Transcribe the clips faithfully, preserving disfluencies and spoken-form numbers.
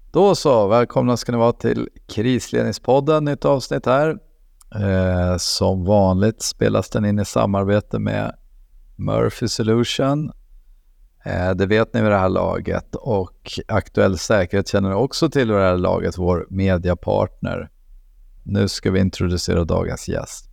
Då så, välkomna ska ni vara till Krisledningspodden, nytt avsnitt här. Eh, som vanligt spelas den in i samarbete med Murphy Solution. Eh, det vet ni vid det här laget, och Aktuell Säkerhet känner ni också till vid det här laget, vår mediapartner. Nu ska vi introducera dagens gäst.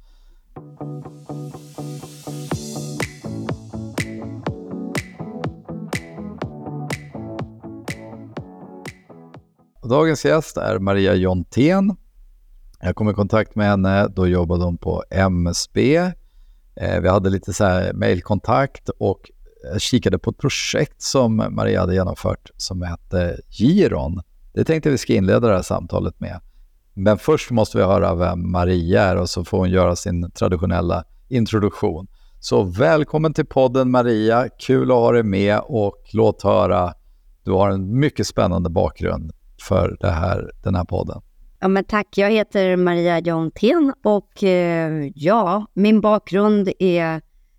Dagens gäst är Maria Jontén. Jag kom i kontakt med henne, då jobbade hon på M S B. Eh, vi hade lite så här mejlkontakt och jag kikade på ett projekt som Maria hade genomfört som hette Giron. Det tänkte vi ska inleda det här samtalet med. Men först måste vi höra vem Maria är, och så får hon göra sin traditionella introduktion. Så välkommen till podden, Maria. Kul att ha dig med, och låt höra, du har en mycket spännande bakgrund för det här, den här podden. Ja, men tack, jag heter Maria Jontén och eh, ja, min bakgrund är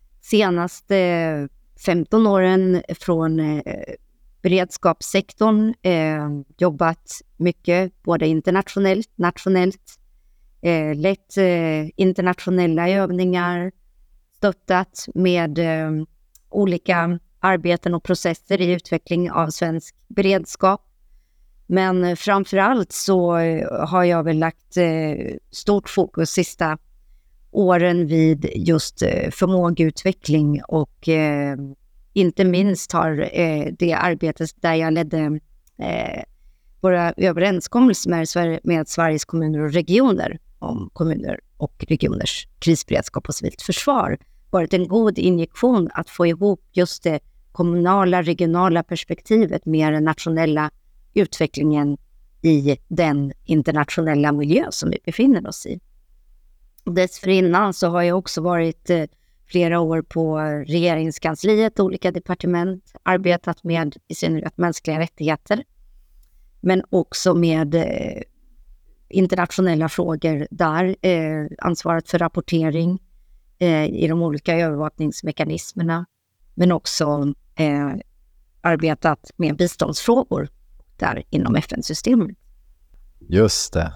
senaste femton åren från eh, beredskapssektorn. Eh, jobbat mycket både internationellt, nationellt, eh, lett eh, internationella övningar, stöttat med eh, olika arbeten och processer i utveckling av svensk beredskap. Men framförallt så har jag väl lagt eh, stort fokus sista åren vid just eh, förmågeutveckling, och eh, inte minst har eh, det arbetet där jag ledde eh, våra överenskommelser med, Sver- med Sveriges kommuner och regioner om kommuner och regioners krisberedskap och civilt försvar varit en god injektion att få ihop just det kommunala, regionala perspektivet med den nationella utvecklingen i den internationella miljö som vi befinner oss i. Dessförinnan så har jag också varit eh, flera år på regeringskansliet, olika departement, arbetat med i synnerhet mänskliga rättigheter, men också med eh, internationella frågor där, eh, ansvaret för rapportering eh, i de olika övervakningsmekanismerna, men också eh, arbetat med biståndsfrågor där inom F N-systemet. Just det.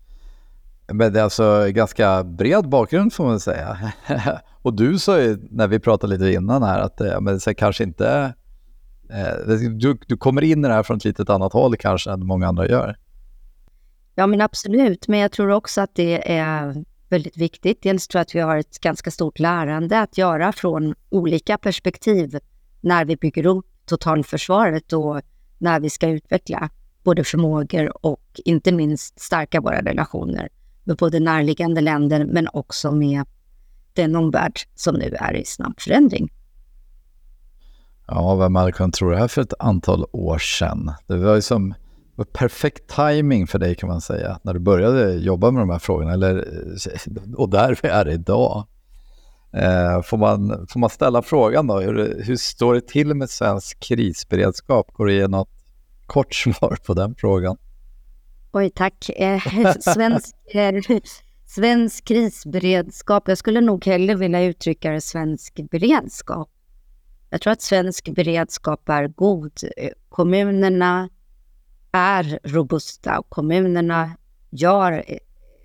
Men det är alltså ganska bred bakgrund får man säga. Och du sa ju när vi pratade lite innan här att men det kanske inte eh, du, du kommer in i det här från ett litet annat håll kanske än många andra gör. Ja, men absolut. Men jag tror också att det är väldigt viktigt. Dels tror jag att vi har ett ganska stort lärande att göra från olika perspektiv när vi bygger upp totalförsvaret och när vi ska utveckla både förmågor och inte minst stärka våra relationer med både närliggande länder men också med den omvärld som nu är i snabb förändring. Ja, vem hade kunnat tro det här för ett antal år sedan? Det var ju som perfekt timing för dig kan man säga när du började jobba med de här frågorna, eller, och där vi är idag. Eh, får, man, får man ställa frågan då, hur, hur står det till med svensk krisberedskap? Går det ge något kort svar på den frågan? Oj, tack. Eh, svensk, eh, svensk krisberedskap, jag skulle nog hellre vilja uttrycka det svensk beredskap. Jag tror att svensk beredskap är god. Kommunerna är robusta och kommunerna gör eh,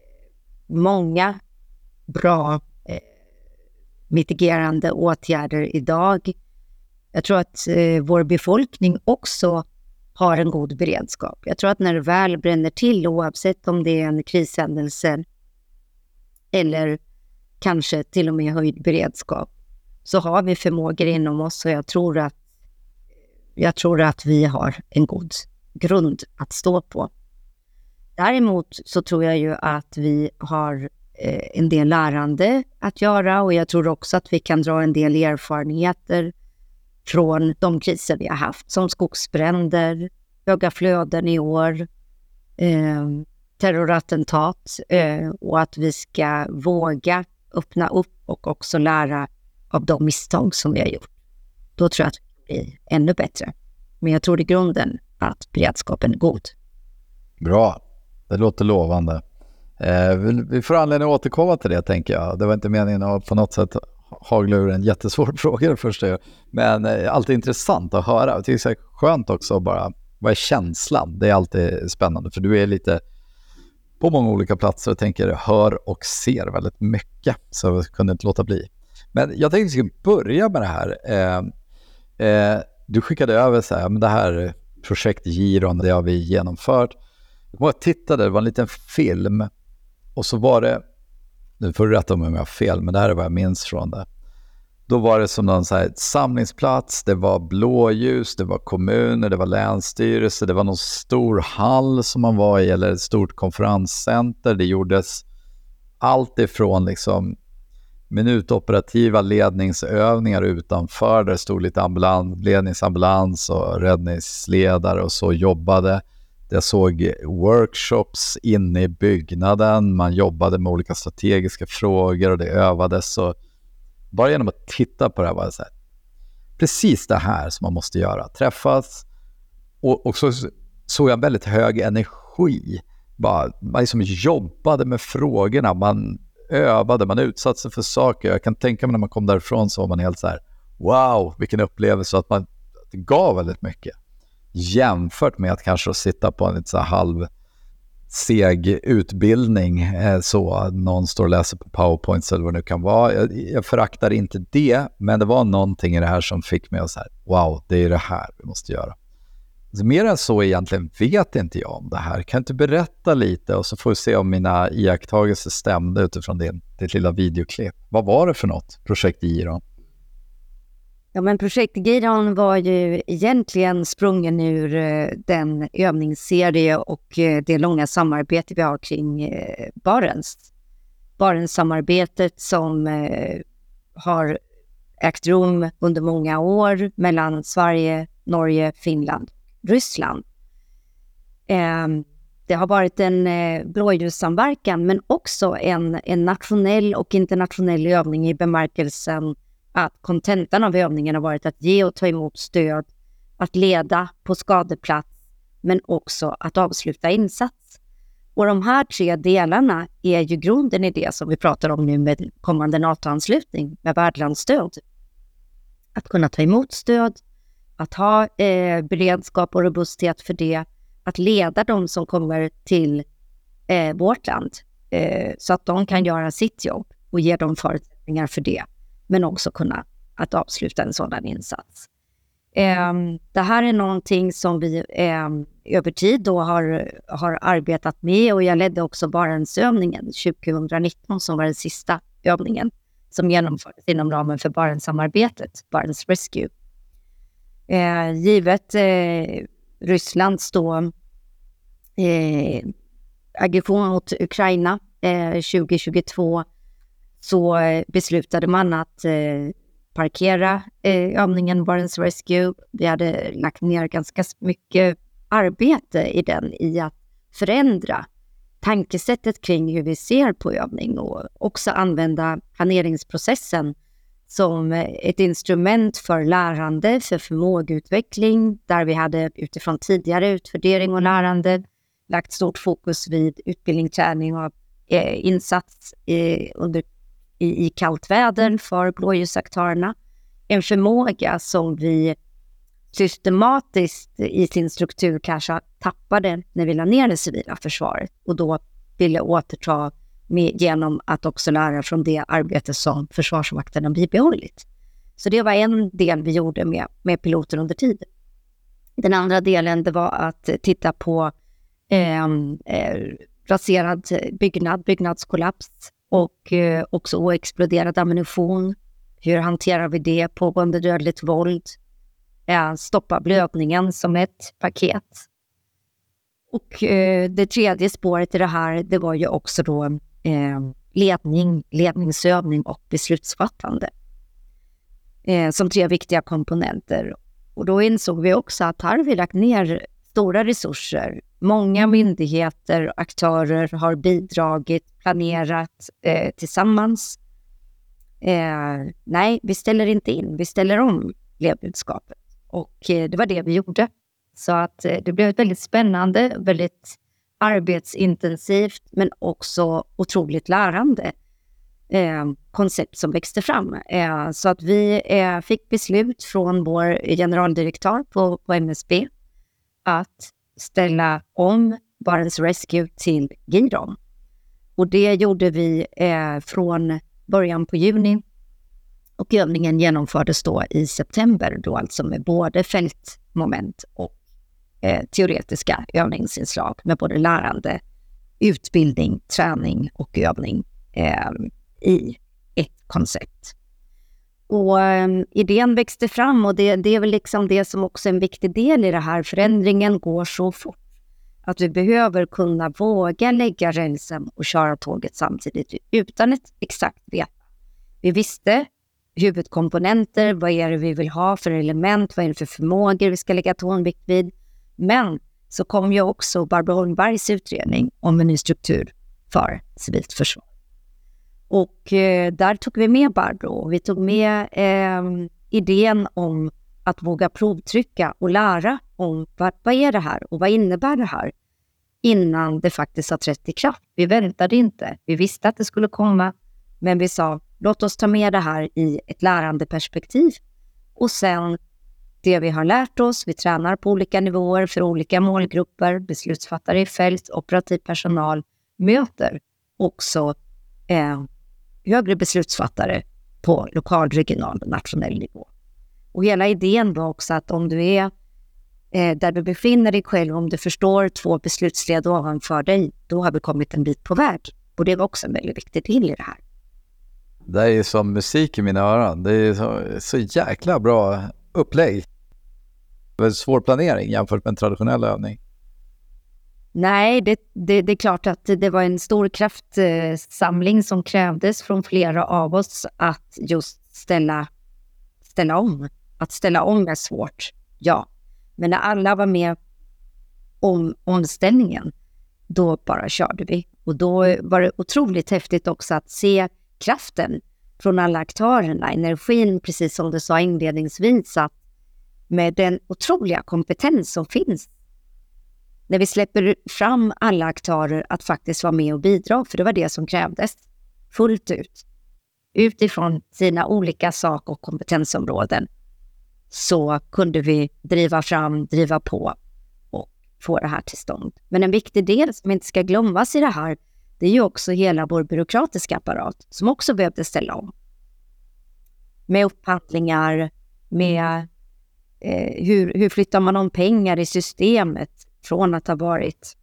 många bra eh, mitigerande åtgärder idag. Jag tror att eh, vår befolkning också har en god beredskap. Jag tror att när det väl bränner till, oavsett om det är en krishändelse eller kanske till och med höjd beredskap, så har vi förmågor inom oss, och jag tror att, jag tror att vi har en god grund att stå på. Däremot så tror jag ju att vi har eh, en del lärande att göra, och jag tror också att vi kan dra en del erfarenheter från de kriser vi har haft, som skogsbränder, höga flöden i år, eh, terrorattentat, eh, och att vi ska våga öppna upp och också lära av de misstag som vi har gjort. Då tror jag att det blir ännu bättre. Men jag tror i grunden att beredskapen är god. Bra, det låter lovande. Eh, vi, vi får anledning att återkomma till det, tänker jag. Det var inte meningen att på något sätt hagla ur en jättesvår fråga det första. Men eh, alltid intressant att höra. Jag tycker det är skönt också att bara vad är känslan? Det är alltid spännande för du är lite på många olika platser och tänker, hör och ser väldigt mycket. Så jag kunde inte låta bli. Men jag tänkte att vi ska börja med det här. Eh, eh, du skickade över så här, men det här projekt Giron, det har vi genomfört. Jag tittade, det var en liten film och så var det, nu får du rätta mig om jag har fel, men det här är vad jag minns från det. Då var det som någon så här samlingsplats, det var blåljus, det var kommuner, det var länsstyrelse, det var någon stor hall som man var i eller ett stort konferenscenter. Det gjordes allt ifrån liksom minutoperativa ledningsövningar utanför, där det stod lite ambulans, ledningsambulans och räddningsledare och så jobbade. Jag såg workshops inne i byggnaden, man jobbade med olika strategiska frågor och det övades. Så bara genom att titta på det här var det så här, precis det här som man måste göra. Träffas och, och så såg jag väldigt hög energi. Bara, man liksom jobbade med frågorna, man övade, man utsatte sig för saker. Jag kan tänka mig när man kom därifrån så var man helt så här, wow, vilken upplevelse, att man det gav väldigt mycket. Jämfört med att kanske sitta på en lite så här halv seg utbildning eh, så någon står och läser på PowerPoint eller vad det nu kan vara. Jag, jag föraktar inte det, men det var någonting i det här som fick mig att säga, wow, det är det här vi måste göra. Så mer än så egentligen vet inte jag om det här. Kan du berätta lite och så får vi se om mina iakttagelser stämde utifrån din, ditt lilla videoklipp. Vad var det för något, Projekt Giron? Ja, men Projekt Giron var ju egentligen sprungen ur eh, den övningsserie och eh, det långa samarbete vi har kring eh, Barents. Barentssamarbetet som eh, har ägt rum under många år mellan Sverige, Norge, Finland, Ryssland. Eh, det har varit en eh, blåljussamverkan men också en, en nationell och internationell övning i bemärkelsen att kontentan av övningen har varit att ge och ta emot stöd, att leda på skadeplats, men också att avsluta insats. Och de här tre delarna är ju grunden i det som vi pratar om nu med kommande NATO-anslutning, med värdlandsstöd. Att kunna ta emot stöd, att ha eh, beredskap och robusthet för det, att leda de som kommer till eh, vårt land eh, så att de kan göra sitt jobb och ge dem förutsättningar för det. Men också kunna att avsluta en sådan insats. Eh, det här är någonting som vi eh, över tid då har, har arbetat med och jag ledde också Barentsövningen tjugonitton som var den sista övningen som genomfördes inom ramen för Barentssamarbetet, Barents Rescue. Eh, givet eh, Rysslands då eh, aggression mot Ukraina eh, tjugohundratjugotvå så beslutade man att eh, parkera eh, övningen Barents Rescue. Vi hade lagt ner ganska mycket arbete i den i att förändra tankesättet kring hur vi ser på övning och också använda planeringsprocessen som ett instrument för lärande, för förmågeutveckling, där vi hade utifrån tidigare utvärdering och lärande lagt stort fokus vid utbildning, träning och eh, insats eh, under i, i kallt väder för blåljusaktörerna. En förmåga som vi systematiskt i sin struktur kanske tappade när vi la ner det civila försvaret och då ville återta med, genom att också lära från det arbete som Försvarsmakten har bibehållit. Så det var en del vi gjorde med, med piloter under tiden. Den andra delen det var att titta på eh, eh, raserad byggnad, byggnadskollaps och eh, också oexploderad ammunition. Hur hanterar vi det? Pågående dödligt våld. Eh, stoppa blödningen som ett paket. Och eh, det tredje spåret i det här, det var ju också då eh, ledning, ledningsövning och beslutsfattande. Eh, som tre viktiga komponenter. Och då insåg vi också att här har vi lagt ner stora resurser. Många myndigheter och aktörer har bidragit, planerat eh, tillsammans. Eh, nej, vi ställer inte in, vi ställer om ledbudskapet. Och eh, det var det vi gjorde. Så att eh, det blev ett väldigt spännande, väldigt arbetsintensivt men också otroligt lärande eh, koncept som växte fram. Eh, så att vi eh, fick beslut från vår generaldirektör på, på M S B att ställa om Barents Rescue till Giron. Och det gjorde vi eh, från början på juni. Och övningen genomfördes då i september, då alltså med både fältmoment och eh, teoretiska övningsinslag med både lärande, utbildning, träning och övning eh, i ett koncept. Och eh, idén växte fram, och det, det är väl liksom det som också är en viktig del i det här. Förändringen går så fort att vi behöver kunna våga lägga rälsen och köra tåget samtidigt utan ett exakt veta. Vi visste huvudkomponenter, vad är det vi vill ha för element, vad är det för förmågor vi ska lägga tonvikt vid. Men så kom ju också Barbro Holmbergs utredning om en ny struktur för civilt försvar. Och eh, där tog vi med Barbro. Vi tog med eh, idén om att våga provtrycka och lära om vad, vad är det här och vad innebär det här innan det faktiskt har trätt i kraft. Vi väntade inte. Vi visste att det skulle komma, men vi sa låt oss ta med det här i ett lärande perspektiv. Och sen det vi har lärt oss, vi tränar på olika nivåer för olika målgrupper, beslutsfattare i fält, operativ personal möter också eh, högre beslutsfattare på lokal, regional och nationell nivå. Och hela idén var också att om du är eh, där du befinner dig själv, om du förstår två beslutsled ovanför dig, då har vi kommit en bit på väg. Och det var också en väldigt viktig del i det här. Det är ju som musik i mina öron. Det är så, så jäkla bra upplägg. Väldigt svår planering jämfört med en traditionell övning. Nej, det, det, det är klart att det var en stor kraftsamling som krävdes från flera av oss att just ställa, ställa om. Att ställa om är svårt, ja. Men när alla var med om omställningen, då bara körde vi. Och då var det otroligt häftigt också att se kraften från alla aktörerna, energin, precis som du sa inledningsvis, att med den otroliga kompetens som finns när vi släpper fram alla aktörer att faktiskt vara med och bidra, för det var det som krävdes fullt ut. Utifrån sina olika sak- och kompetensområden så kunde vi driva fram, driva på och få det här till stånd. Men en viktig del som inte ska glömmas i det här, det är ju också hela vår byråkratiska apparat som också behövde ställa om. Med upphandlingar, med eh, hur, hur flyttar man om pengar i systemet från att ha varit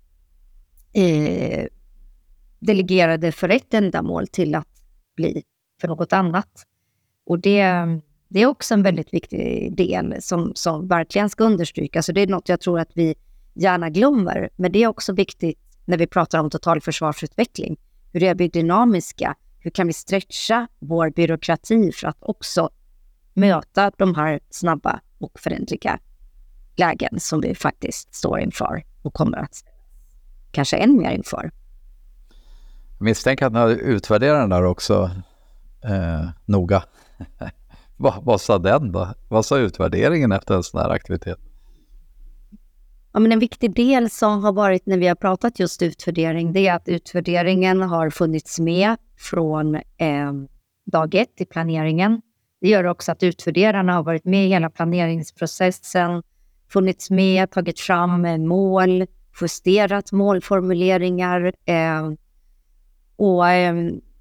eh, delegerade för ett ändamål till att bli för något annat. Och det, det är också en väldigt viktig del som, som verkligen ska understrykas. Så det är något jag tror att vi gärna glömmer. Men det är också viktigt när vi pratar om totalförsvarsutveckling. Hur är vi dynamiska? Hur kan vi stretcha vår byråkrati för att också möta de här snabba och förändliga lägen som vi faktiskt står inför och kommer att kanske än mer inför. Jag misstänker att ni har utvärderat den där också eh, noga. vad, vad sa den då? Vad sa utvärderingen efter en sån här aktivitet? Ja, men en viktig del som har varit när vi har pratat just utvärdering, det är att utvärderingen har funnits med från eh, dag ett i planeringen. Det gör också att utvärderarna har varit med i hela planeringsprocessen, funnits med, tagit fram mål, justerat målformuleringar. Eh, och eh,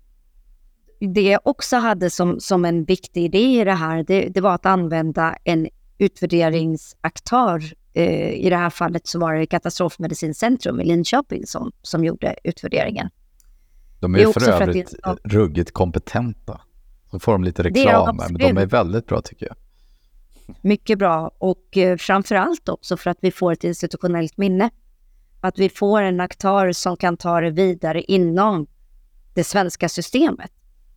det jag också hade som, som en viktig idé i det här, det, det var att använda en utvärderingsaktör. Eh, I det här fallet så var det Katastrofmedicincentrum i Linköping som, som gjorde utvärderingen. De är, är för övrigt för att det, ruggigt kompetenta. Så får de lite reklam, men de är väldigt bra tycker jag. Mycket bra, och eh, framförallt också för att vi får ett institutionellt minne. Att vi får en aktör som kan ta det vidare inom det svenska systemet.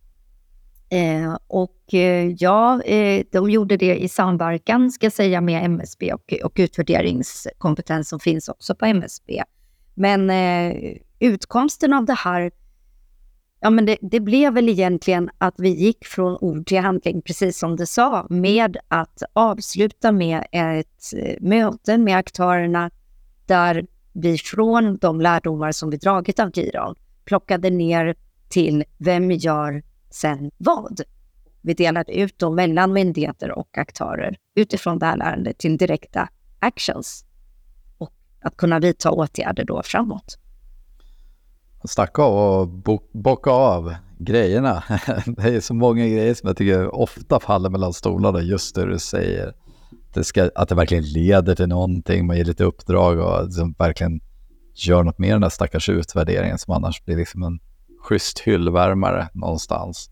Eh, och eh, ja, eh, de gjorde det i samverkan ska jag säga med M S B och, och utvärderingskompetens som finns också på M S B. Men eh, utkomsten av det här, ja men det, det blev väl egentligen att vi gick från ord till handling, precis som du sa, med att avsluta med ett möte med aktörerna där vi från de lärdomar som vi dragit av Giron plockade ner till vem gör sen vad. Vi delade ut dem mellan myndigheter och aktörer utifrån det här lärandet till direkta actions. att kunna vidta åtgärder då framåt. Snacka av och bo- bocka av grejerna. Det är så många grejer som jag tycker ofta faller mellan stolarna, just det du säger. Det ska, att det verkligen leder till någonting, man ger lite uppdrag och liksom verkligen gör något mer den där stackars utvärderingen som annars blir liksom en schysst hyllvärmare någonstans.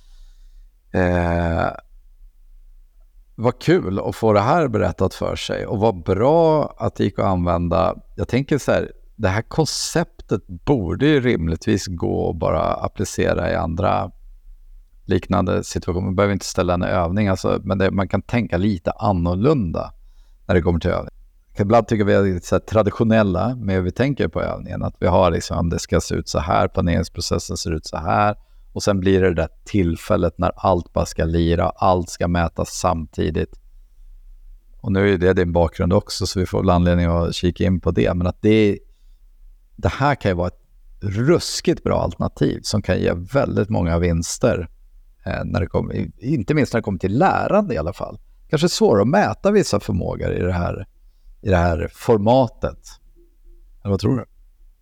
Eh, vad kul att få det här berättat för sig och vad bra att det gick att använda. Jag tänker så här, det här konceptet borde ju rimligtvis gå att bara applicera i andra liknande situationer. Man behöver inte ställa en övning, alltså, men det, man kan tänka lite annorlunda när det kommer till övning. Ibland tycker vi är lite så här traditionella med hur vi tänker på övningen. Att vi har liksom, det ska se ut så här, planeringsprocessen ser ut så här. Och sen blir det det där tillfället när allt bara ska lira, allt ska mätas samtidigt. Och nu är det din bakgrund också, så vi får väl anledning att kika in på det. Men att det, det här kan ju vara ett ruskigt bra alternativ som kan ge väldigt många vinster. Eh, när det kommer, inte minst när det kommer till lärande i alla fall. Kanske svårt att mäta vissa förmågor i det här, i det här formatet. Eller vad tror du?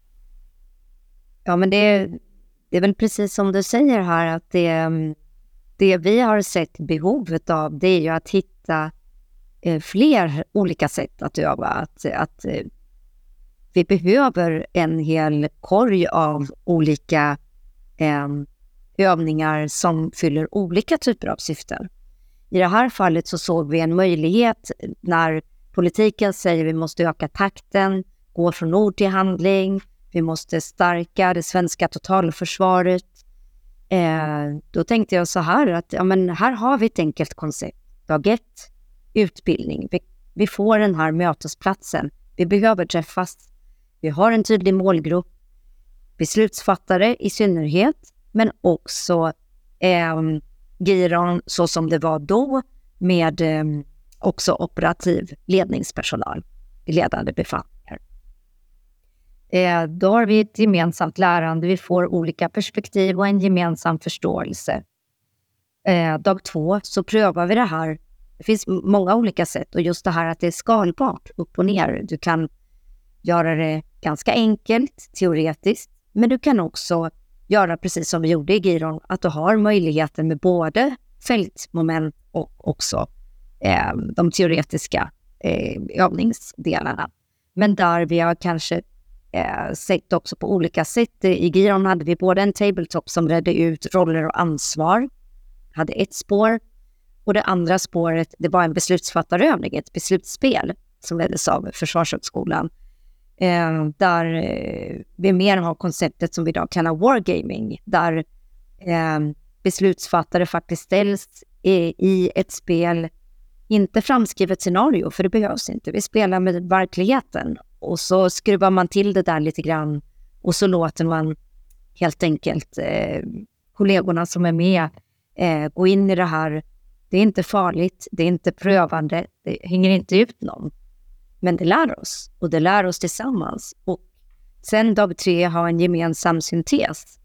Ja, men det, det är väl precis som du säger här, att det, det vi har sett behovet av, det är ju att hitta eh, fler olika sätt att öva. Att, att eh, vi behöver en hel korg av olika eh, övningar som fyller olika typer av syften. I det här fallet så såg vi en möjlighet när politiken säger vi måste öka takten, gå från ord till handling, vi måste stärka det svenska totalförsvaret. Eh, då tänkte jag så här att ja, men här har vi ett enkelt koncept. Dag ett, utbildning. Vi, vi får den här mötesplatsen. Vi behöver träffas. Vi har en tydlig målgrupp. Beslutsfattare i synnerhet, men också eh, giron så som det var då med eh, också operativ ledningspersonal i ledande befattningar. Eh, då har vi ett gemensamt lärande, vi får olika perspektiv och en gemensam förståelse. Eh, dag två så prövar vi det här. Det finns många olika sätt och just det här att det är skalbart upp och ner. Du kan göra det ganska enkelt, teoretiskt, men du kan också göra precis som vi gjorde i giron, att du har möjligheten med både fältmoment och också eh, de teoretiska eh, övningsdelarna. Men där vi har kanske eh, sett också på olika sätt. I giron hade vi både en tabletop som redde ut roller och ansvar, hade ett spår, och det andra spåret det var en beslutsfattarövning, ett beslutsspel som leddes av Försvarshögskolan. Eh, där eh, vi mer har konceptet som vi idag kallar wargaming, där eh, beslutsfattare faktiskt ställs i, i ett spel, inte framskrivet scenario, för det behövs inte. Vi spelar med verkligheten och så skruvar man till det där lite grann och så låter man helt enkelt eh, kollegorna som är med eh, gå in i det här. Det är inte farligt, det är inte prövande, det hänger inte ut någon. Men det lär oss, och det lär oss tillsammans. Och sen dag tre har en gemensam syntes.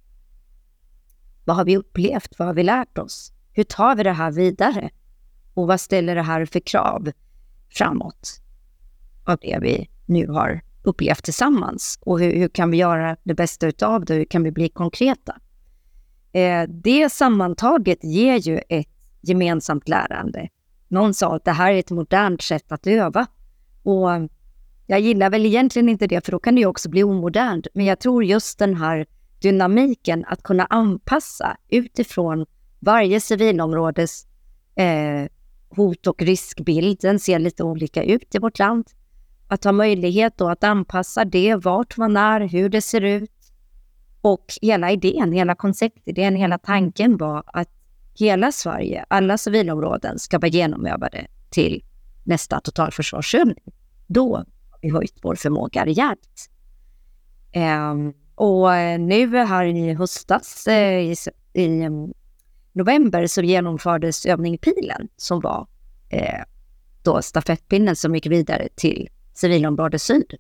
Vad har vi upplevt? Vad har vi lärt oss? Hur tar vi det här vidare? Och vad ställer det här för krav framåt av det vi nu har upplevt tillsammans? Och hur, hur kan vi göra det bästa utav det? Hur kan vi bli konkreta? Eh, det sammantaget ger ju ett gemensamt lärande. Någon sa att det här är ett modernt sätt att öva. Och jag gillar väl egentligen inte det, för då kan det ju också bli omodernt. Men jag tror just den här dynamiken att kunna anpassa utifrån varje civilområdes eh, hot- och riskbild. Den ser lite olika ut i vårt land. Att ha möjlighet då att anpassa det, vart man är, hur det ser ut. Och hela idén, hela konceptidén, hela tanken var att hela Sverige, alla civilområden ska vara genomövade till nästa totalförsvarsövning. Då har vi höjt vår förmåga rejält. Um, och nu här i höstas, uh, i, i um, november, så genomfördes övning Pilen, som var uh, då stafettpinnen som gick vidare till civilområde syd.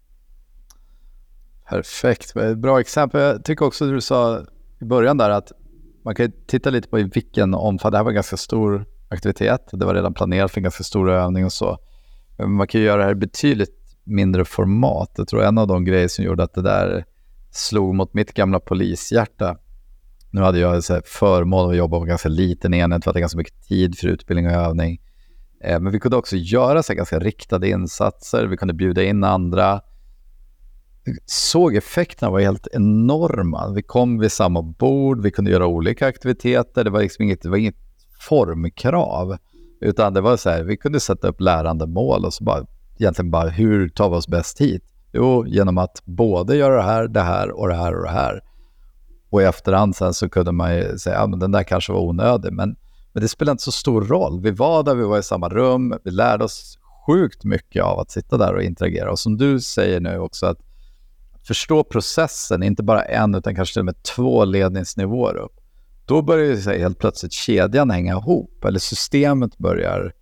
Perfekt, bra exempel. Jag tycker också att du sa i början där att man kan titta lite på i vilken omfattning. Det här var en ganska stor aktivitet. Det var redan planerat för en ganska stor övning och så. Men man kan ju göra det här betydligt mindre format. Jag tror en av de grejer som gjorde att det där slog mot mitt gamla polishjärta. Nu hade jag så här förmån att jobba på ganska liten enhet, för att det är ganska mycket tid för utbildning och övning. Eh, men vi kunde också göra så här ganska riktade insatser. Vi kunde bjuda in andra. Vi såg effekterna var helt enorma. Vi kom vid samma bord, vi kunde göra olika aktiviteter. Det var liksom inget, det var inget formkrav, utan det var så här, vi kunde sätta upp lärande mål och så bara, egentligen bara, hur tar vi oss bäst hit? Jo, genom att både göra det här, det här och det här och det här. Och i efterhand sen så kunde man ju säga, ja men den där kanske var onödig, men, men det spelar inte så stor roll. Vi var där, vi var i samma rum, vi lärde oss sjukt mycket av att sitta där och interagera. Och som du säger nu också, att förstå processen, inte bara en utan kanske till och med två ledningsnivåer upp. Då börjar ju säga, helt plötsligt kedjan hänga ihop, eller systemet börjar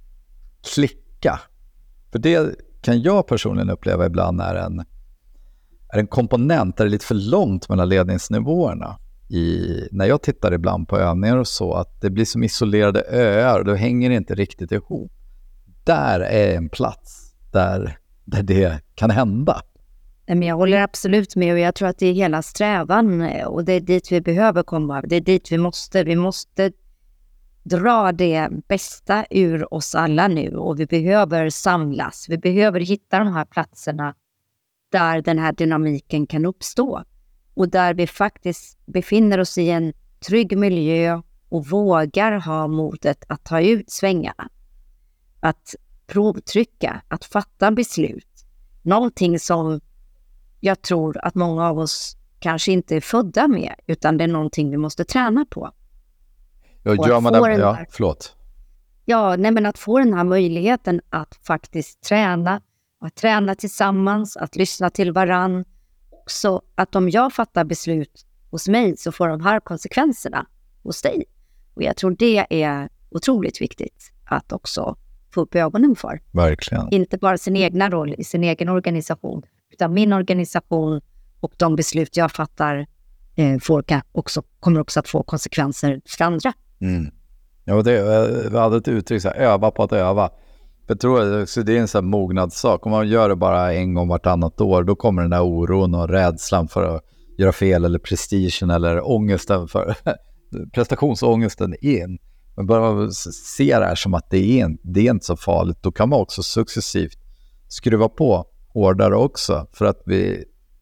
klicka. För det kan jag personligen uppleva ibland är en, är en komponent där det är lite för långt mellan ledningsnivåerna. I, när jag tittar ibland på övningar och så, att det blir som isolerade öar och då hänger det inte riktigt ihop. Där är en plats där, där det kan hända. Men jag håller absolut med, och jag tror att det är hela strävan, och det är dit vi behöver komma. Det är dit vi måste. Vi måste dra det bästa ur oss alla nu, och vi behöver samlas. Vi behöver hitta de här platserna där den här dynamiken kan uppstå. Och där vi faktiskt befinner oss i en trygg miljö och vågar ha modet att ta ut svängarna. Att provtrycka, att fatta beslut. Någonting som jag tror att många av oss kanske inte är födda med, utan det är någonting vi måste träna på. Ja, gör man det, ja, förlåt. Ja, nej, men att få den här möjligheten att faktiskt träna, att träna tillsammans, att lyssna till varann. Också att om jag fattar beslut hos mig så får de här konsekvenserna hos dig. Och jag tror det är otroligt viktigt att också få upp ögonen för. Verkligen. Inte bara sin egna roll i sin egen organisation, utan min organisation och de beslut jag fattar eh, får också, kommer också att få konsekvenser för andra. Mm. Ja, det, vi hade ett uttryck så här, öva på att öva. Jag tror att det är en sån här mognadssak. Om man gör det bara en gång vartannat år, då kommer den där oron och rädslan för att göra fel, eller prestigen eller ångesten för prestationsångesten in. Men bara se det här som att det är, det är inte så farligt. Då kan man också successivt skruva på hårdare också, för att vi,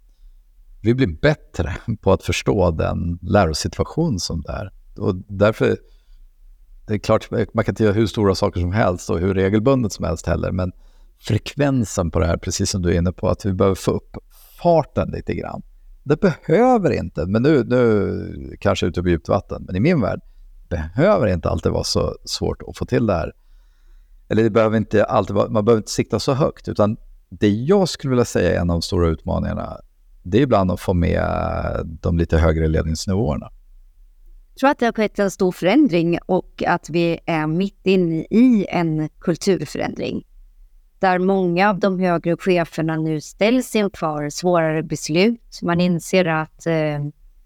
vi blir bättre på att förstå den lärosituation som det är. Och därför, det är klart, man kan inte göra hur stora saker som helst och hur regelbundet som helst heller, men frekvensen på det här, precis som du är inne på, att vi behöver få upp farten lite grann. Det behöver inte, men nu, nu kanske ute på djupt vatten, men i min värld behöver inte alltid vara så svårt att få till det här. Eller det behöver inte alltid vara, man behöver inte sikta så högt, utan det jag skulle vilja säga är en av de stora utmaningarna, det är ibland att få med de lite högre ledningsnivåerna. Jag tror att det har skett en stor förändring, och att vi är mitt inne i en kulturförändring. Där många av de högre cheferna nu ställs inför svårare beslut. Man inser att eh,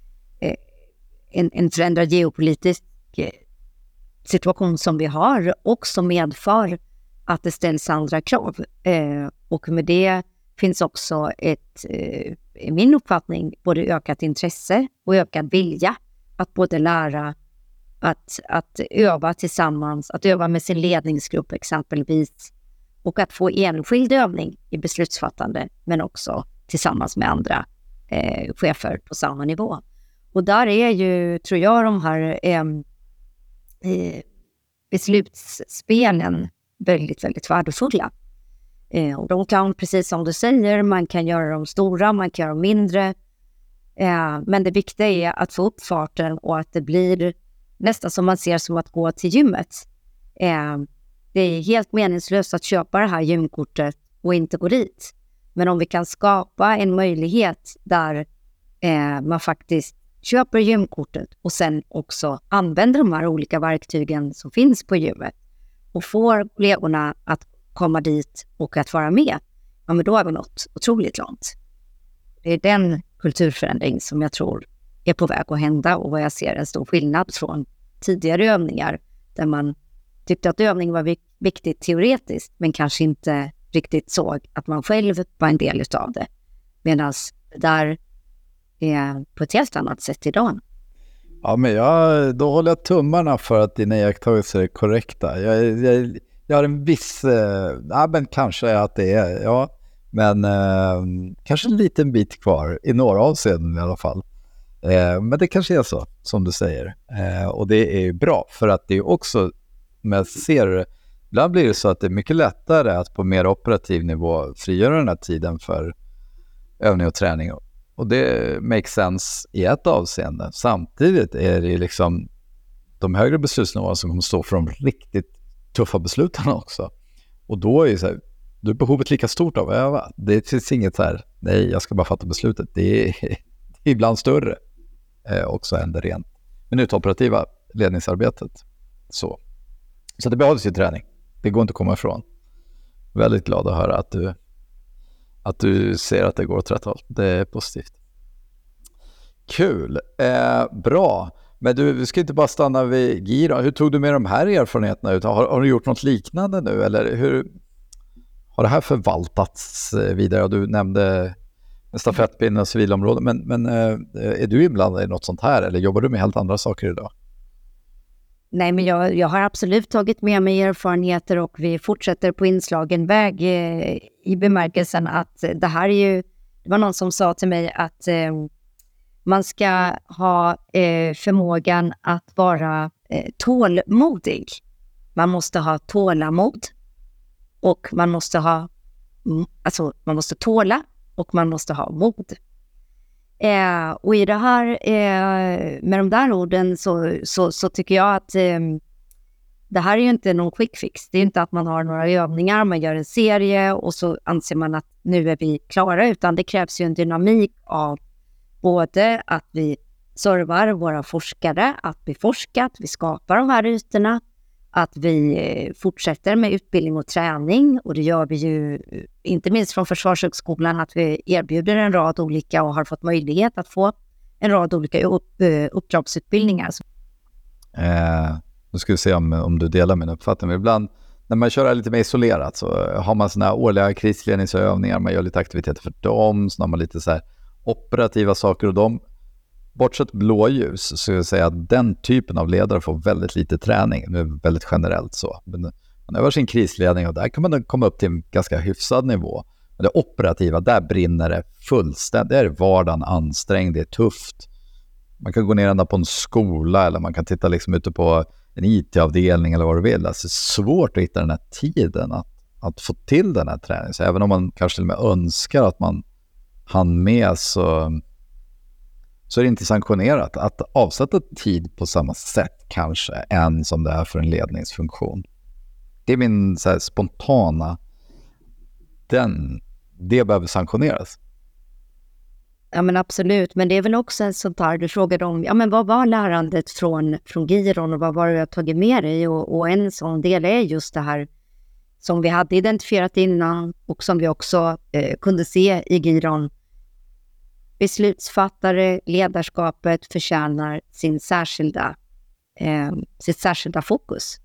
en, en förändrad geopolitisk situation som vi har också medför att det ställs andra krav. Eh, och med det finns också ett, eh, i min uppfattning, både ökat intresse och ökad vilja att både lära, att, att öva tillsammans, att öva med sin ledningsgrupp exempelvis, och att få enskild övning i beslutsfattande, men också tillsammans med andra eh, chefer på samma nivå. Och där är ju, tror jag, de här eh, eh, beslutsspelen väldigt, väldigt värdefulla. Eh, och de kan, precis som du säger, man kan göra dem stora, man kan göra dem mindre. Eh, men det viktiga är att få upp farten, och att det blir nästan som man ser som att gå till gymmet. Eh, det är helt meningslöst att köpa det här gymkortet och inte gå dit. Men om vi kan skapa en möjlighet där eh, man faktiskt köper gymkortet och sen också använder de här olika verktygen som finns på gymmet och får kollegorna att komma dit och att vara med, ja, men då har vi nått otroligt långt. Det är den kulturförändring som jag tror är på väg att hända, och vad jag ser en stor skillnad från tidigare övningar där man tyckte att övning var viktigt teoretiskt men kanske inte riktigt såg att man själv var en del av det. Medan det där är på ett helt annat sätt idag. Ja, men jag, då håller jag tummarna för att dina iakttagelser är korrekta. Jag, jag, jag har en viss, eh, ja, men kanske att det är, ja, men eh, kanske en liten bit kvar i några avseenden i alla fall. Eh, men det kanske är så, som du säger. Eh, och det är ju bra, för att det är också, om jag ser, ibland blir det så att det är mycket lättare att på mer operativ nivå frigöra den här tiden för övning och träning. Och det makes sense i ett avseende. Samtidigt är det liksom de högre beslutsnivåerna som kommer stå för de riktigt tuffa besluten också. Och då är det så här, då är behovet lika stort av att öva. Det finns inget så här, nej, jag ska bara fatta beslutet. Det är, det är ibland större eh, också än det rent minutoperativa ledningsarbetet. Så. så det behålls ju träning. Det går inte att komma ifrån. Väldigt glad att höra att du att du ser att det går åt rätt håll. Det är positivt. Kul. Eh, bra. Men du, vi ska inte bara stanna vid G I R. Hur tog du med de här erfarenheterna ut? Har, har du gjort något liknande nu? Eller hur har det här förvaltats vidare? Du nämnde stafettpinnen och civilområdet. Men, men eh, är du inblandad i något sånt här? Eller jobbar du med helt andra saker idag? Nej, men jag, jag har absolut tagit med mig erfarenheter och vi fortsätter på inslagen väg eh, i bemärkelsen att det här är ju, det var någon som sa till mig att eh, man ska ha eh, förmågan att vara eh, tålmodig. Man måste ha tålamod och man måste ha, alltså man måste tåla och man måste ha mod. Eh, och i det här, eh, med de där orden så, så, så tycker jag att eh, det här är ju inte någon quick fix. Det är inte att man har några övningar, man gör en serie och så anser man att nu är vi klara, utan det krävs ju en dynamik av både att vi servar våra forskare, att vi forskar, att vi skapar de här ytorna, att vi eh, fortsätter med utbildning och träning, och det gör vi ju inte minst från Försvarshögskolan, att vi erbjuder en rad olika och har fått möjlighet att få en rad olika upp, uppdragsutbildningar. Eh, nu ska vi se om, om du delar min uppfattning. Men ibland när man kör lite mer isolerat så har man såna här årliga krisledningsövningar, man gör lite aktiviteter för dem, så har man lite så här operativa saker, och de, bortsett blåljus, så jag säga att den typen av ledare får väldigt lite träning. Det är väldigt generellt så. Men man övar sin krisledning och där kan man komma upp till en ganska hyfsad nivå. Men det operativa, där brinner det fullständigt. Det är vardagen ansträngd, det är tufft. Man kan gå ner ända på en skola eller man kan titta liksom ute på en I T-avdelning eller vad du vill. Alltså det är svårt att hitta den här tiden att, att få till den här träningen. Så även om man kanske till och med önskar att man hann med, så så är det inte sanktionerat att avsätta tid på samma sätt kanske än som det är för en ledningsfunktion. Det är min så här, spontana, den, det behöver sanktioneras. Ja, men absolut, men det är väl också en sånt där, du frågade om, ja men vad var lärandet från, från Giron och vad var det jag tagit med dig, och, och en sån del är just det här som vi hade identifierat innan och som vi också eh, kunde se i Giron. Beslutsfattare, ledarskapet förtjänar sin särskilda, eh, sitt särskilda fokus.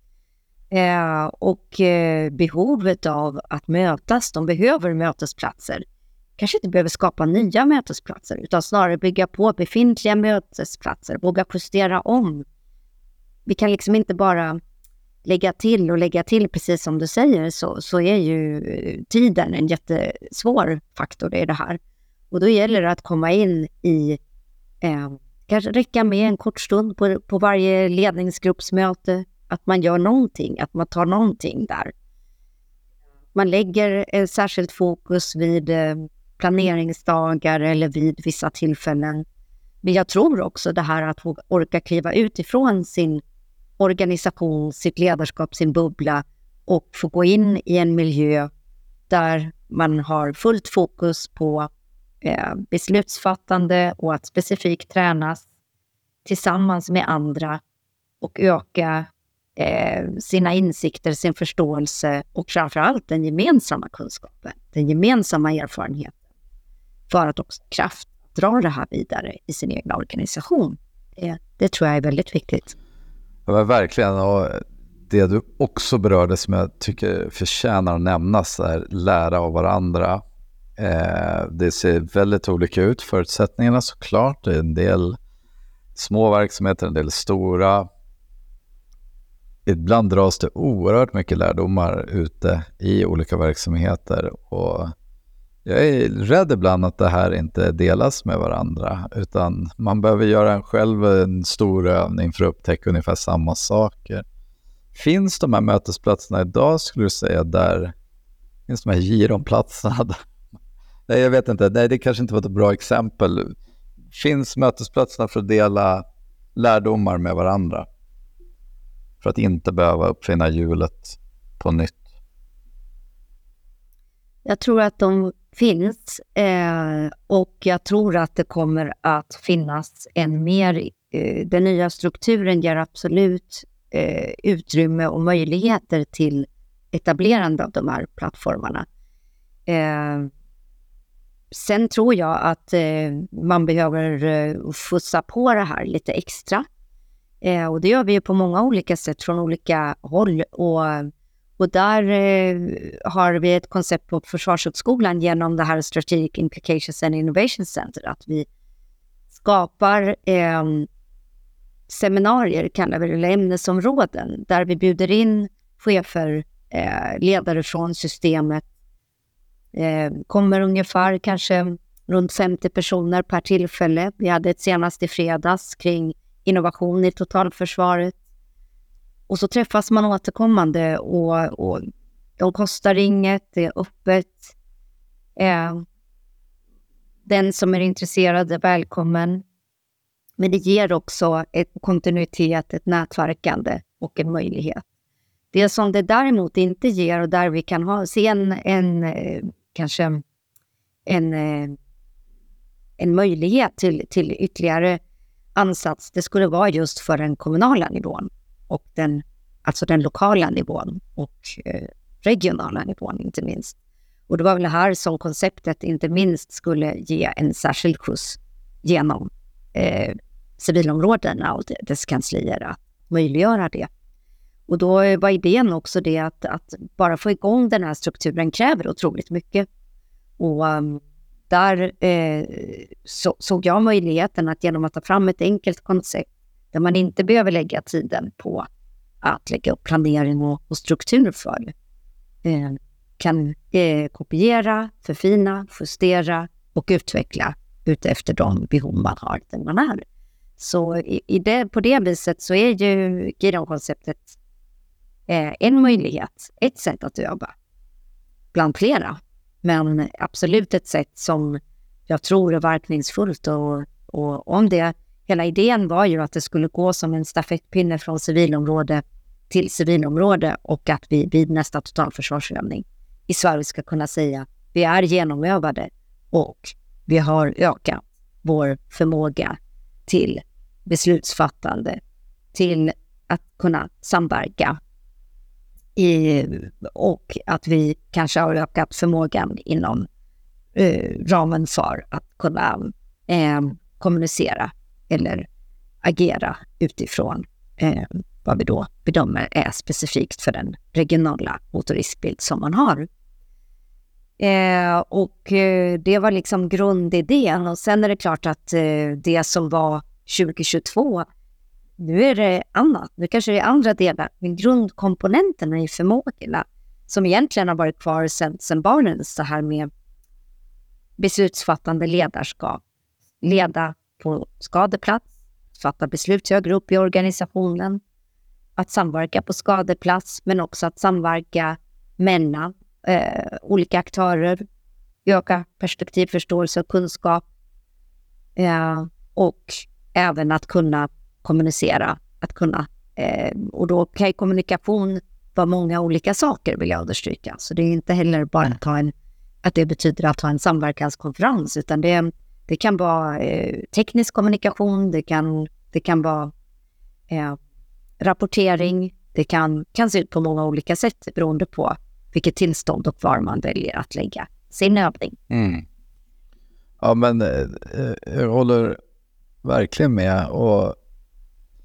Eh, och eh, behovet av att mötas, de behöver mötesplatser. Kanske inte behöver skapa nya mötesplatser, utan snarare bygga på befintliga mötesplatser, våga justera om. Vi kan liksom inte bara lägga till och lägga till, precis som du säger, så, så är ju tiden en jättesvår faktor i det här. Och då gäller det att komma in i, eh, kanske räcka med en kort stund på, på varje ledningsgruppsmöte, att man gör någonting, att man tar någonting där. Man lägger ett särskilt fokus vid eh, planeringsdagar eller vid vissa tillfällen. Men jag tror också det här att orka kliva ut ifrån sin organisation, sitt ledarskap, sin bubbla och få gå in i en miljö där man har fullt fokus på eh, beslutsfattande och att specifikt tränas tillsammans med andra och öka eh, sina insikter, sin förståelse och framförallt den gemensamma kunskapen, den gemensamma erfarenheten, för att också kraft dra det här vidare i sin egen organisation. Det, det tror jag är väldigt viktigt. Ja, verkligen. Och det du också berörde som jag tycker förtjänar att nämnas är lära av varandra. Eh, det ser väldigt olika ut, förutsättningarna såklart. Det är en del små verksamheter, en del stora. Ibland dras det oerhört mycket lärdomar ute i olika verksamheter, och jag är rädd ibland att det här inte delas med varandra, utan man behöver göra en själv en stor övning för att upptäcka ungefär samma saker. Finns de här mötesplatserna idag, skulle du säga, där finns de här gironplatserna? Nej, jag vet inte. Nej, det kanske inte var ett bra exempel. Finns mötesplatserna för att dela lärdomar med varandra? För att inte behöva uppfinna hjulet på nytt. Jag tror att de finns eh, och jag tror att det kommer att finnas en mer. Eh, den nya strukturen ger absolut eh, utrymme och möjligheter till etablerande av de här plattformarna. Eh, sen tror jag att eh, man behöver eh, skjutsa på det här lite extra. Eh, och det gör vi ju på många olika sätt från olika håll. Och, och där eh, har vi ett koncept på Försvarshögskolan genom det här Strategic Implications and Innovation Center. Att vi skapar eh, seminarier, kallar vi det, eller ämnesområden, där vi bjuder in chefer, eh, ledare från systemet. Eh, kommer ungefär kanske runt femtio personer per tillfälle. Vi hade ett senast i fredags kring innovation i totalförsvaret. Och så träffas man återkommande och, och de kostar inget, det är öppet. Eh, den som är intresserad är välkommen. Men det ger också ett kontinuitet, ett nätverkande och en möjlighet. Det som det däremot inte ger, och där vi kan ha, se en, en eh, kanske en, eh, en möjlighet till, till ytterligare ansats, det skulle vara just för den kommunala nivån och den, alltså den lokala nivån och eh, regionala nivån inte minst. Och det var väl här som konceptet inte minst skulle ge en särskild skjuts genom eh, civilområdena och dess kanslier att möjliggöra det. Och då var idén också det att, att bara få igång den här strukturen kräver otroligt mycket. Och um, där eh, så, såg jag möjligheten att genom att ta fram ett enkelt koncept där man inte behöver lägga tiden på att lägga upp planering och, och struktur för eh, kan eh, kopiera, förfina, justera och utveckla ut efter de behov man har där man är. Så i, i det, på det viset så är ju Giron-konceptet eh, en möjlighet, ett sätt att jobba bland flera. Men absolut ett sätt som jag tror är verkningsfullt. Och, och om det, hela idén var ju att det skulle gå som en stafettpinne från civilområde till civilområde och att vi vid nästa totalförsvarsövning i Sverige ska kunna säga vi är genomövade och vi har ökat vår förmåga till beslutsfattande, till att kunna samverka i, och att vi kanske har ökat förmågan inom eh, ramen för att kunna eh, kommunicera eller agera utifrån eh, vad vi då bedömer är specifikt för den regionala motorriskbild som man har. Eh, och eh, det var liksom grundidén, och sen är det klart att eh, det som var tjugohundratjugotvå, nu är det annat, nu kanske det är andra delar, men grundkomponenterna i förmågorna som egentligen har varit kvar sedan, sedan barnen, så här med beslutsfattande ledarskap, leda på skadeplats, fatta beslut högre upp i organisationen, att samverka på skadeplats, men också att samverka mellan eh, olika aktörer, öka perspektiv, förståelse och kunskap eh, och även att kunna kommunicera, att kunna eh, och då kan ju kommunikation vara många olika saker, vill jag understryka. Så det är inte heller bara att, ha en, att det betyder att ha en samverkanskonferens, utan det, det kan vara eh, teknisk kommunikation, det kan, det kan vara eh, rapportering, det kan, kan se ut på många olika sätt beroende på vilket tillstånd och var man väljer att lägga sin övning. Mm. Ja, men eh, jag håller verkligen med, och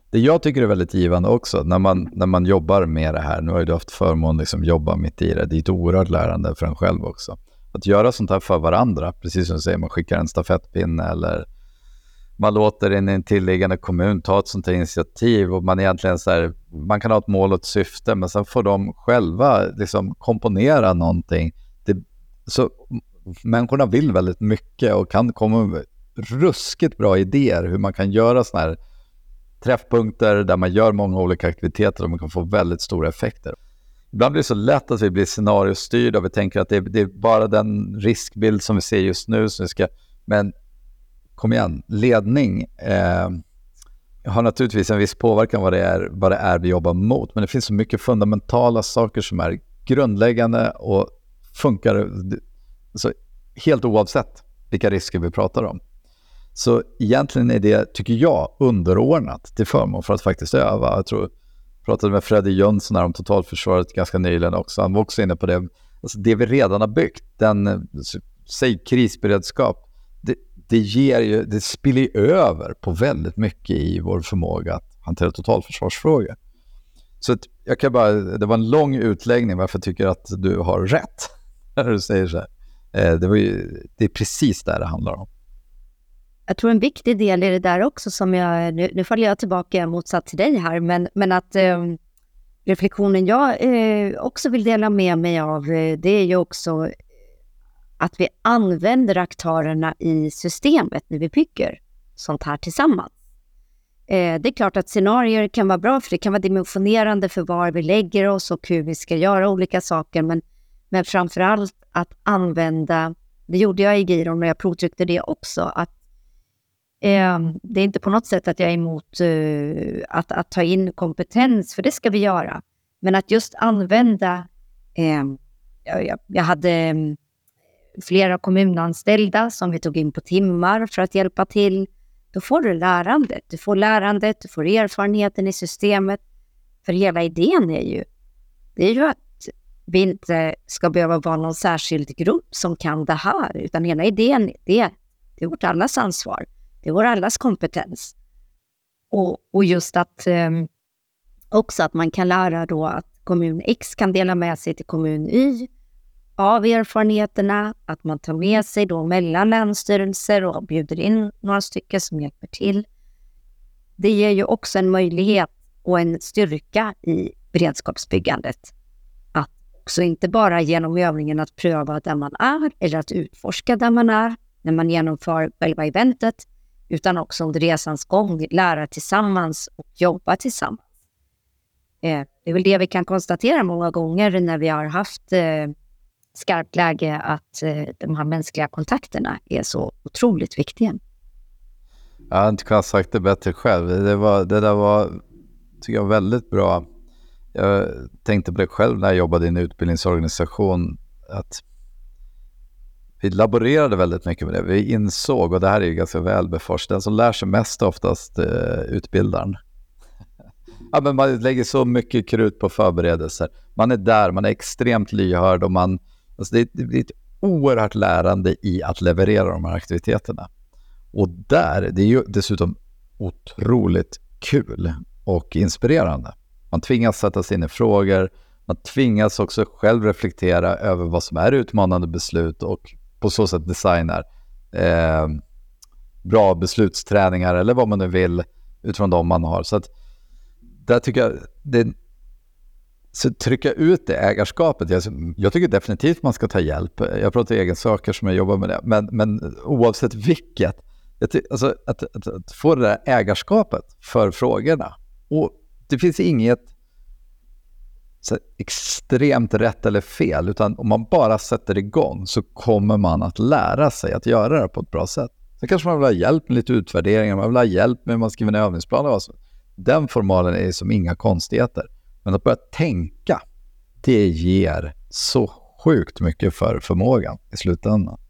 Det jag tycker är väldigt givande också, när man, när man jobbar med det här, nu har ju du haft förmån att liksom jobba mitt i det, det är ett oerhört lärande för en själv också. Att göra sånt här för varandra, precis som du säger, man skickar en stafettpinne eller man låter en, en tillliggande kommun ta ett sånt här initiativ och man egentligen så här, man kan ha ett mål och ett syfte, men sen får de själva liksom komponera någonting. Det, så människorna vill väldigt mycket och kan komma med ruskigt bra idéer hur man kan göra såna här träffpunkter där man gör många olika aktiviteter och man kan få väldigt stora effekter. Ibland blir det så lätt att vi blir scenariostyrda och vi tänker att det är, det är bara den riskbild som vi ser just nu som vi ska, men kom igen, ledning eh, har naturligtvis en viss påverkan vad det är, vad det är vi jobbar mot, men det finns så mycket fundamentala saker som är grundläggande och funkar så helt oavsett vilka risker vi pratar om. Så egentligen är det, tycker jag, underordnat till förmån för att faktiskt öva. Jag tror, jag pratade med Freddy Jönsson här om totalförsvaret ganska nyligen också. Han var också inne på det. Alltså det vi redan har byggt, den, säg krisberedskap, det, det ger ju, det spiller över på väldigt mycket i vår förmåga att hantera totalförsvarsfrågor. Så att jag kan bara, det var en lång utläggning varför jag tycker att du har rätt när du säger så här. Det, var ju, det är precis det det handlar om. Jag tror en viktig del är det där också som jag, nu, nu faller jag tillbaka motsatt till dig här, men, men att eh, reflektionen jag eh, också vill dela med mig av, eh, det är ju också att vi använder aktörerna i systemet när vi bygger sånt här tillsammans. Eh, det är klart att scenarier kan vara bra för det kan vara dimensionerande för var vi lägger oss och hur vi ska göra olika saker, men, men framförallt att använda, det gjorde jag i Giron och jag provtryckte det också, att Eh, det är inte på något sätt att jag är emot eh, att, att ta in kompetens, för det ska vi göra. Men att just använda, eh, jag, jag hade eh, flera kommunanställda som vi tog in på timmar för att hjälpa till. Då får du lärandet, du får lärandet, du får erfarenheten i systemet. För hela idén är ju, det är ju att vi inte ska behöva vara någon särskild grupp som kan det här, utan hela idén, det, det är vårt allas ansvar. Det var allas kompetens. Och, och just att eh, också att man kan lära då att kommun X kan dela med sig till kommun Y av erfarenheterna, att man tar med sig då mellan länsstyrelser och bjuder in några stycken som hjälper till. Det ger ju också en möjlighet och en styrka i beredskapsbyggandet. Att också inte bara genom övningen att pröva där man är eller att utforska där man är när man genomför själva eventet, utan också under resans gång lära tillsammans och jobba tillsammans. Eh, det är väl det vi kan konstatera många gånger när vi har haft eh, skarpt läge, att eh, de här mänskliga kontakterna är så otroligt viktiga. Jag har inte kunnat sagt det bättre själv. Det, var, det där var, tycker jag, väldigt bra. Jag tänkte på det själv när jag jobbade i en utbildningsorganisation, att vi laborerade väldigt mycket med det. Vi insåg, och det här är ju ganska välbeforskat, den som lär sig mest oftast eh, utbildaren. Ja, men man lägger så mycket krut på förberedelser. Man är där, man är extremt lyhörd och man, alltså det, det blir ett oerhört lärande i att leverera de här aktiviteterna. Och där, det är ju dessutom otroligt kul och inspirerande. Man tvingas sätta sig in i frågor, man tvingas också själv reflektera över vad som är utmanande beslut och på så sätt designar eh, bra beslutsträningar eller vad man nu vill utifrån de man har. Så att där tycker jag det, så trycka ut det ägarskapet. Jag, jag tycker definitivt man ska ta hjälp. Jag pratar egen saker som jag jobbar med det. Men, men oavsett vilket, jag ty, alltså att, att, att få det där ägarskapet för frågorna. Och det finns inget så extremt rätt eller fel, utan om man bara sätter igång så kommer man att lära sig att göra det på ett bra sätt. Så kanske man vill ha hjälp med lite utvärderingar, man vill ha hjälp med hur man skriver en övningsplan och så. Den formalen är som inga konstigheter. Men att börja tänka, det ger så sjukt mycket för förmågan i slutändan.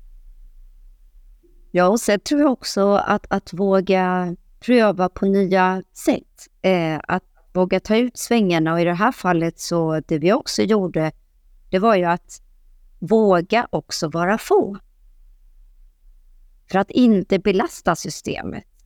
Ja, och sen tror jag också att, att våga pröva på nya sätt. Eh, att våga ta ut svängarna, och i det här fallet så det vi också gjorde, det var ju att våga också vara få. För att inte belasta systemet.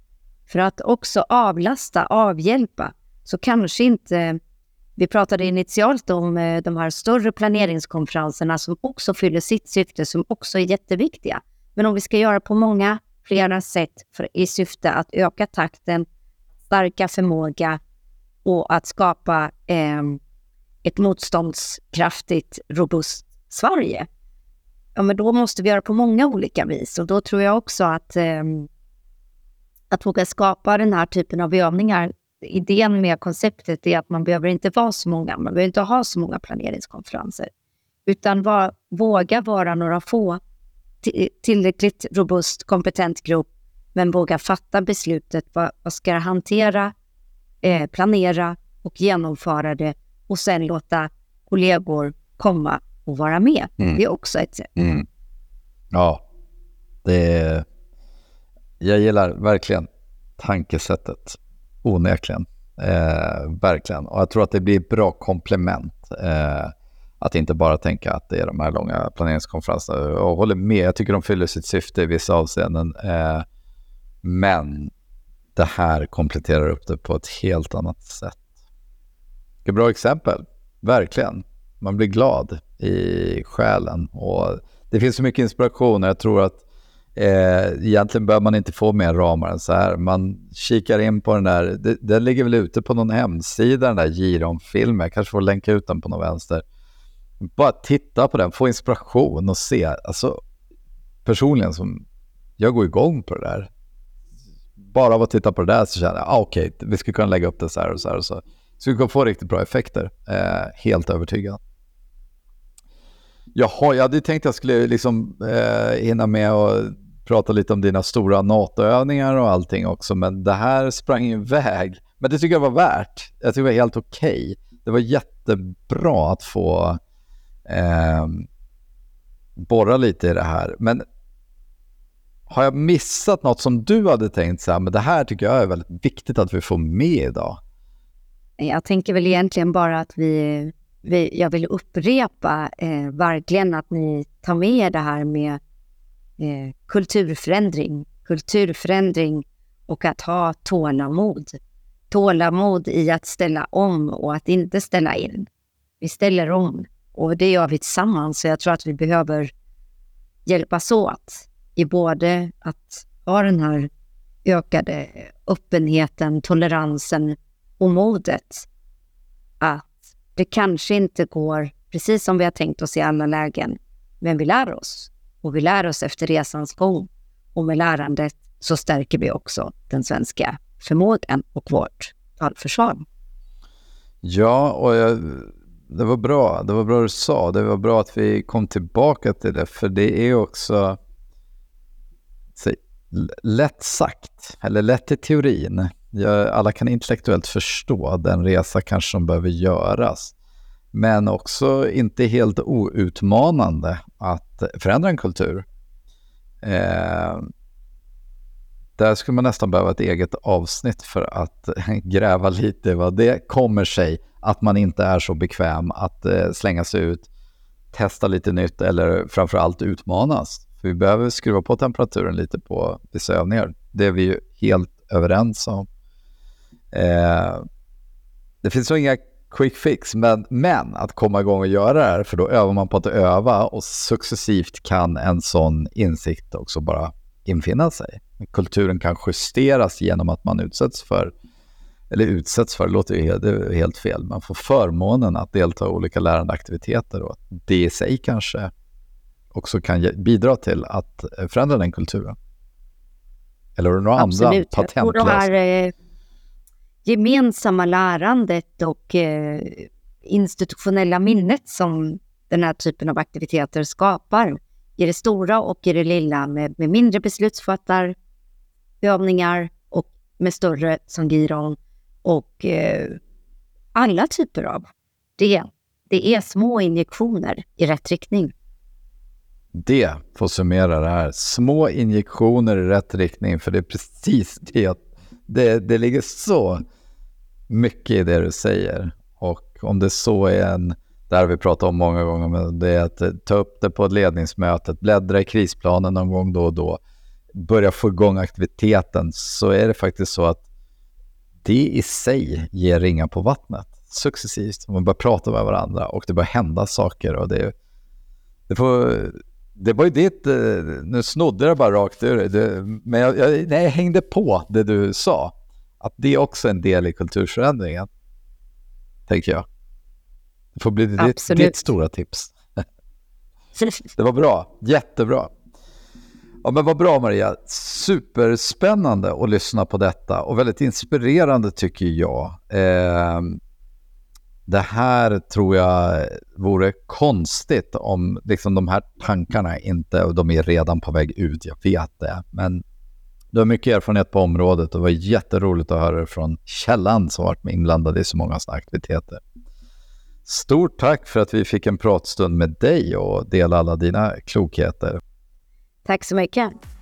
för att också avlasta, avhjälpa. Så kanske inte, vi pratade initialt om eh, de här större planeringskonferenserna som också fyller sitt syfte, som också är jätteviktiga. Men om vi ska göra på många flera sätt för, i syfte att öka takten, stärka förmåga och att skapa eh, ett motståndskraftigt, robust Sverige. Ja, men då måste vi göra på många olika vis. Och då tror jag också att, eh, att våga skapa den här typen av övningar. Idén med konceptet är att man behöver inte vara så många. Man behöver inte ha så många planeringskonferenser. Utan var, våga vara några få t- tillräckligt robust, kompetent grupp. Men våga fatta beslutet. Vad, vad ska jag hantera, eh, planera och genomföra det. Och sen låta kollegor komma och vara med. Mm. Det är också ett sätt. Mm. Ja, det är, jag gillar verkligen tankesättet. Onekligen. Eh, verkligen. Och jag tror att det blir ett bra komplement. Eh, att inte bara tänka att det är de här långa planeringskonferenserna. Jag håller med. Jag tycker de fyller sitt syfte i vissa avseenden. Eh, men det här kompletterar upp det på ett helt annat sätt. Ett bra exempel. Verkligen. Man blir glad i själen. Och det finns så mycket inspiration. Jag tror att eh, egentligen bör man inte få mer ramar än så här. Man kikar in på den där. Det, den ligger väl ute på någon hemsida, den där Giron-filmen. Jag kanske får länka ut den på någon vänster. Bara titta på den. Få inspiration och se. Alltså, personligen som jag går igång på det där. Bara av att titta på det där så känner jag ah, okej, okay, vi ska kunna lägga upp det så här och så här och så. Så vi kan få riktigt bra effekter. Eh, helt övertygad. Jaha, jag hade tänkt att jag skulle liksom eh, hinna med och prata lite om dina stora NATO-övningar och allting också. Men det här sprang iväg. Men det tycker jag var värt. Jag tycker det var helt okej. Okay. Det var jättebra att få eh, borra lite i det här. Men har jag missat något som du hade tänkt så här, men det här tycker jag är väldigt viktigt att vi får med idag? Jag tänker väl egentligen bara att vi, vi jag vill upprepa eh, verkligen att ni tar med det här med eh, kulturförändring. Kulturförändring och att ha tålamod. Tålamod i att ställa om och att inte ställa in. Vi ställer om och det gör vi tillsammans. Så jag tror att vi behöver hjälpas åt i både att ha den här ökade öppenheten, toleransen och modet att det kanske inte går precis som vi har tänkt oss i alla lägen, men vi lär oss och vi lär oss efter resans gång, och med lärandet så stärker vi också den svenska förmågan och vårt talförsvar. Ja, och jag, det var bra det var bra du sa, det var bra att vi kom tillbaka till det, för det är också så, lätt sagt eller lätt i teorin. Jag, alla kan intellektuellt förstå den resa kanske som behöver göras. Men också inte helt outmanande att förändra en kultur. Eh, där skulle man nästan behöva ett eget avsnitt för att gräva lite vad det kommer sig att man inte är så bekväm att eh, slänga sig ut, testa lite nytt eller framförallt utmanas. För vi behöver skruva på temperaturen lite på vissa övningar. Det är vi ju helt överens om. Eh, det finns nog inga quick fix, men, men att komma igång och göra det här, för då övar man på att öva och successivt kan en sån insikt också bara infinna sig. Kulturen kan justeras genom att man utsätts för, eller utsätts för, det låter ju helt, det är helt fel, man får förmånen att delta i olika lärande aktiviteter och det i sig kanske också kan bidra till att förändra den kulturen. Eller är det några andra patentlösningar? Gemensamma lärandet och eh, institutionella minnet som den här typen av aktiviteter skapar i det stora och i det lilla, med, med mindre beslutsfattarövningar och med större som Giron och eh, alla typer av det. Det är små injektioner i rätt riktning. Det får summera det här. Små injektioner i rätt riktning, för det är precis det. Det, det ligger så mycket i det du säger, och om det så är en, där vi pratar om många gånger, men det är att ta upp det på ett ledningsmöte, bläddra i krisplanen någon gång då och då, börjar få igång aktiviteten, så är det faktiskt så att det i sig ger ringar på vattnet successivt. Man börjar prata med varandra och det börjar hända saker. Och det, det, får, det var ju ditt, nu snodde det bara rakt ur det, men jag, jag, nej, jag hängde på det du sa. Att det är också en del i kulturförändringen, tänker jag. Det får bli ditt, ditt stora tips. Det var bra, jättebra. Ja, men vad bra, Maria. Superspännande att lyssna på detta och väldigt inspirerande, tycker jag. Eh, det här tror jag vore konstigt om liksom de här tankarna inte, och de är redan på väg ut, jag vet det. Men du har mycket erfarenhet på området och det var jätteroligt att höra från källan som varit med inblandad i så många sådana aktiviteter. Stort tack för att vi fick en pratstund med dig och dela alla dina klokheter. Tack så mycket.